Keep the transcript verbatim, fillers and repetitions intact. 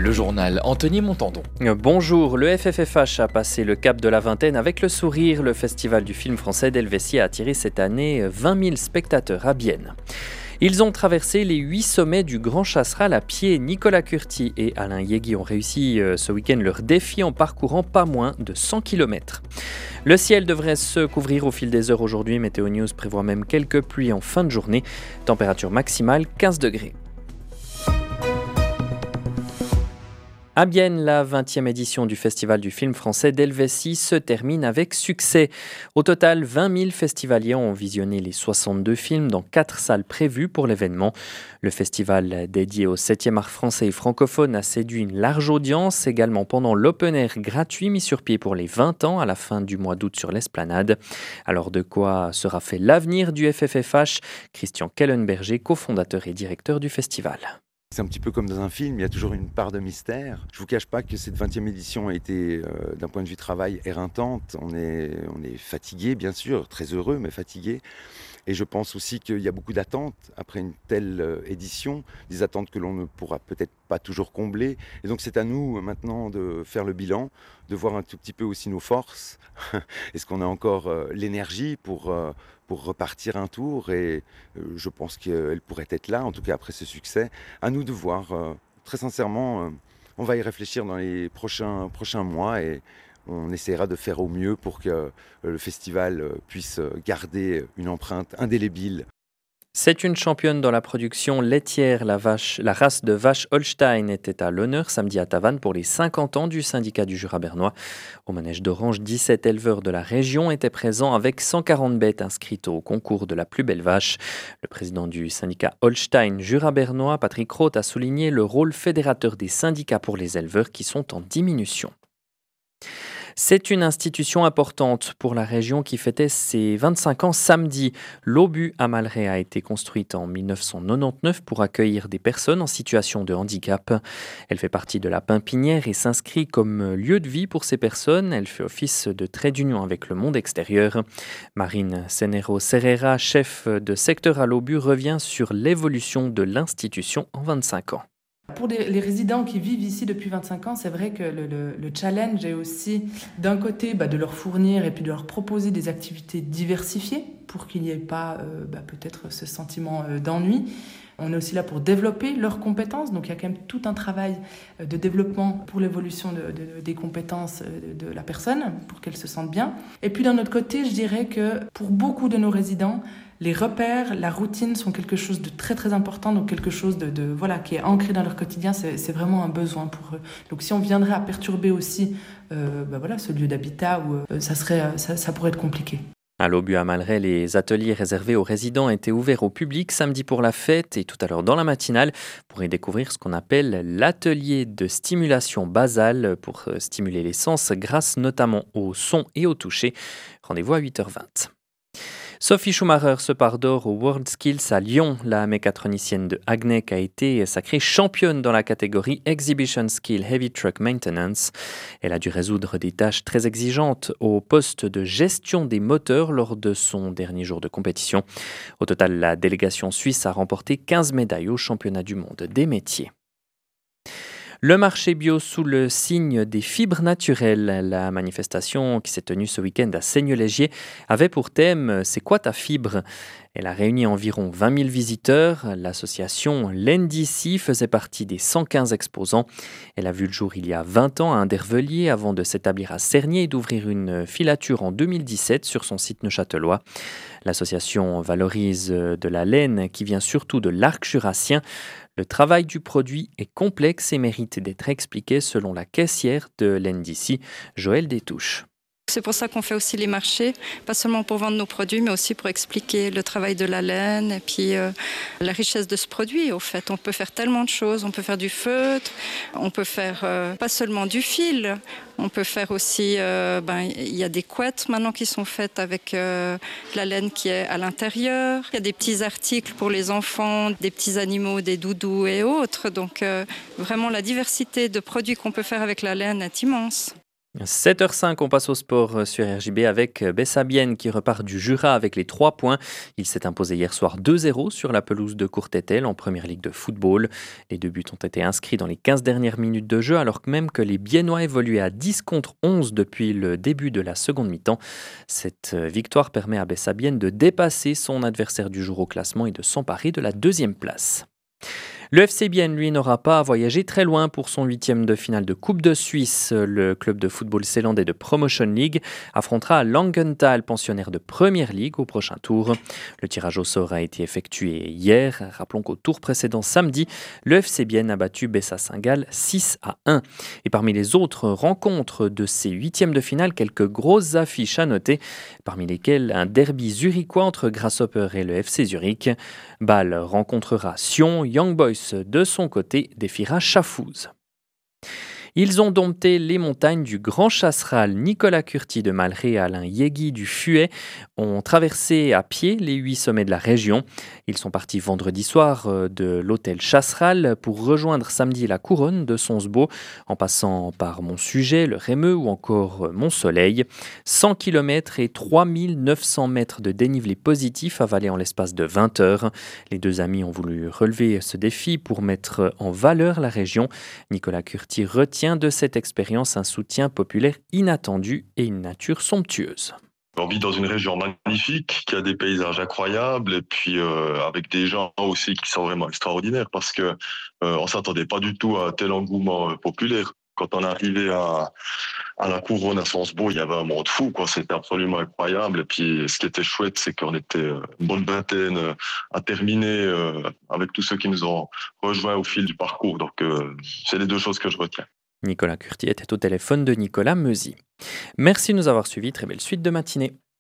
Le journal Anthony Montandon. Bonjour, le F F F H a passé le cap de la vingtaine avec le sourire. Le festival du film français d'Helvétie a attiré cette année vingt mille spectateurs à Bienne. Ils ont traversé les huit sommets du Grand Chasseral à pied. Nicolas Curti et Alain Yegui ont réussi ce week-end leur défi en parcourant pas moins de cent kilomètres. Le ciel devrait se couvrir au fil des heures aujourd'hui. Météo News prévoit même quelques pluies en fin de journée. Température maximale quinze degrés. À Bienne, la vingtième édition du Festival du film français d'Helvétie se termine avec succès. Au total, vingt mille festivaliers ont visionné les soixante-deux films dans quatre salles prévues pour l'événement. Le festival dédié au septième art français et francophone a séduit une large audience, également pendant l'open air gratuit mis sur pied pour les vingt ans à la fin du mois d'août sur l'Esplanade. Alors de quoi sera fait l'avenir du F F F H ? Christian Kellenberger, cofondateur et directeur du festival. C'est un petit peu comme dans un film, il y a toujours une part de mystère. Je ne vous cache pas que cette vingtième édition a été, euh, d'un point de vue travail, éreintante. On est, on est fatigué, bien sûr, très heureux, mais fatigué. Et je pense aussi qu'il y a beaucoup d'attentes après une telle euh, édition, des attentes que l'on ne pourra peut-être pas toujours combler. Et donc c'est à nous euh, maintenant de faire le bilan, de voir un tout petit peu aussi nos forces. Est-ce qu'on a encore euh, l'énergie pour, euh, pour repartir un tour ? Et euh, je pense qu'elle pourrait être là, en tout cas après ce succès. À nous de voir. Euh, très sincèrement, euh, on va y réfléchir dans les prochains, prochains mois et on essaiera de faire au mieux pour que le festival puisse garder une empreinte indélébile. C'est une championne dans la production laitière. La, vache, la race de vache Holstein était à l'honneur samedi à Tavannes pour les cinquante ans du syndicat du Jura bernois. Au manège d'Orange, dix-sept éleveurs de la région étaient présents avec cent quarante bêtes inscrites au concours de la plus belle vache. Le président du syndicat Holstein Jura bernois, Patrick Roth, a souligné le rôle fédérateur des syndicats pour les éleveurs qui sont en diminution. C'est une institution importante pour la région qui fêtait ses vingt-cinq ans samedi. L'Aubu à Malray a été construite en mille neuf cent quatre-vingt-dix-neuf pour accueillir des personnes en situation de handicap. Elle fait partie de la Pimpinière et s'inscrit comme lieu de vie pour ces personnes. Elle fait office de trait d'union avec le monde extérieur. Marine Senero Serrera, chef de secteur à l'Aubu, revient sur l'évolution de l'institution en vingt-cinq ans. Pour les, les résidents qui vivent ici depuis vingt-cinq ans, c'est vrai que le, le, le challenge est aussi d'un côté bah, de leur fournir et puis de leur proposer des activités diversifiées pour qu'il n'y ait pas euh, bah, peut-être ce sentiment euh, d'ennui. On est aussi là pour développer leurs compétences, donc il y a quand même tout un travail de développement pour l'évolution de, de, des compétences de, de la personne, pour qu'elle se sente bien. Et puis d'un autre côté, je dirais que pour beaucoup de nos résidents, les repères, la routine sont quelque chose de très très important, donc quelque chose de, de voilà qui est ancré dans leur quotidien, c'est, c'est vraiment un besoin pour eux. Donc si on viendrait à perturber aussi euh, bah voilà, ce lieu d'habitat, où, euh, ça, serait, ça, ça pourrait être compliqué. À l'Aubu à Malray, les ateliers réservés aux résidents étaient ouverts au public samedi pour la fête et tout à l'heure dans la matinale pour y découvrir ce qu'on appelle l'atelier de stimulation basale pour stimuler les sens grâce notamment au son et au toucher. Rendez-vous à huit heures vingt. Sophie Schumacher se part d'or au World Skills à Lyon. La mécatronicienne de Haguenec a été sacrée championne dans la catégorie Exhibition Skill Heavy Truck Maintenance. Elle a dû résoudre des tâches très exigeantes au poste de gestion des moteurs lors de son dernier jour de compétition. Au total, la délégation suisse a remporté quinze médailles au championnat du monde des métiers. Le marché bio sous le signe des fibres naturelles. La manifestation qui s'est tenue ce week-end à Seigneux-Légier avait pour thème « C'est quoi ta fibre ?» Elle a réuni environ vingt mille visiteurs. L'association L'N D C faisait partie des cent quinze exposants. Elle a vu le jour il y a vingt ans à Indervellier avant de s'établir à Cernier et d'ouvrir une filature en deux mille dix-sept sur son site neuchâtelois. L'association valorise de la laine qui vient surtout de l'arc jurassien. Le travail du produit est complexe et mérite d'être expliqué selon la caissière de l'N D C, Joëlle Détouche. C'est pour ça qu'on fait aussi les marchés, pas seulement pour vendre nos produits, mais aussi pour expliquer le travail de la laine et puis euh, la richesse de ce produit. Au fait, on peut faire tellement de choses. On peut faire du feutre, on peut faire euh, pas seulement du fil, on peut faire aussi, euh, ben, il y a des couettes maintenant qui sont faites avec euh, la laine qui est à l'intérieur. Il y a des petits articles pour les enfants, des petits animaux, des doudous et autres. Donc euh, vraiment la diversité de produits qu'on peut faire avec la laine est immense. sept heures cinq, on passe au sport sur R J B avec Bessabienne qui repart du Jura avec les trois points. Il s'est imposé hier soir deux zéro sur la pelouse de Courtétel en première ligue de football. Les deux buts ont été inscrits dans les quinze dernières minutes de jeu alors même que les Biennois évoluaient à dix contre onze depuis le début de la seconde mi-temps. Cette victoire permet à Bessabienne de dépasser son adversaire du jour au classement et de s'emparer de la deuxième place. Le F C Bienne, lui, n'aura pas à voyager très loin pour son huitième de finale de Coupe de Suisse. Le club de football zélandais de Promotion League affrontera Langenthal, pensionnaire de Première Ligue, au prochain tour. Le tirage au sort a été effectué hier. Rappelons qu'au tour précédent samedi, le F C Bienne a battu Bessa-Saint-Gall six à un. Et parmi les autres rencontres de ces huitièmes de finale, quelques grosses affiches à noter, parmi lesquelles un derby zurichois entre Grasshopper et le F C Zurich. Bâle rencontrera Sion, Young Boys de son côté défiera Chafouz. Ils ont dompté les montagnes du Grand Chasseral. Nicolas Curti de Malré et Alain Yegui du Fuet ont traversé à pied les huit sommets de la région. Ils sont partis vendredi soir de l'hôtel Chasseral pour rejoindre samedi la couronne de Sonsbeau en passant par Montsujet, le Rémeux ou encore Mont-Soleil. cent kilomètres et trois mille neuf cents mètres de dénivelé positif avalés en l'espace de vingt heures. Les deux amis ont voulu relever ce défi pour mettre en valeur la région. Nicolas Curti retient de cette expérience un soutien populaire inattendu et une nature somptueuse. On vit dans une région magnifique, qui a des paysages incroyables et puis euh, avec des gens aussi qui sont vraiment extraordinaires parce que euh, on s'attendait pas du tout à un tel engouement euh, populaire. Quand on est arrivé à, à la couronne à Sonsbeau, il y avait un monde fou, quoi. C'était absolument incroyable. Et puis, ce qui était chouette, c'est qu'on était une bonne vingtaine à terminer euh, avec tous ceux qui nous ont rejoints au fil du parcours. Donc, euh, c'est les deux choses que je retiens. Nicolas Curti était au téléphone de Nicolas Meuzy. Merci de nous avoir suivis. Très belle suite de matinée.